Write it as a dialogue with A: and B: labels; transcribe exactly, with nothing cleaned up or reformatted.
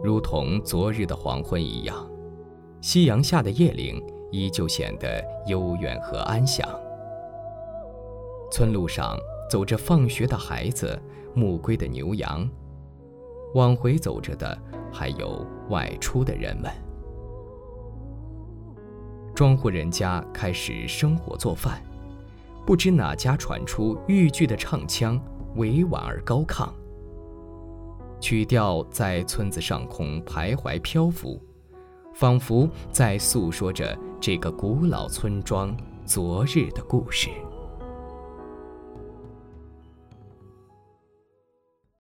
A: 如同昨日的黄昏一样，夕阳下的夜岭依旧显得悠远和安详。村路上走着放学的孩子，暮归的牛羊，往回走着的还有外出的人们。庄户人家开始生火做饭，不知哪家传出豫剧的唱腔，委婉而高亢，曲调在村子上空徘徊漂浮，仿佛在诉说着这个古老村庄昨日的故事。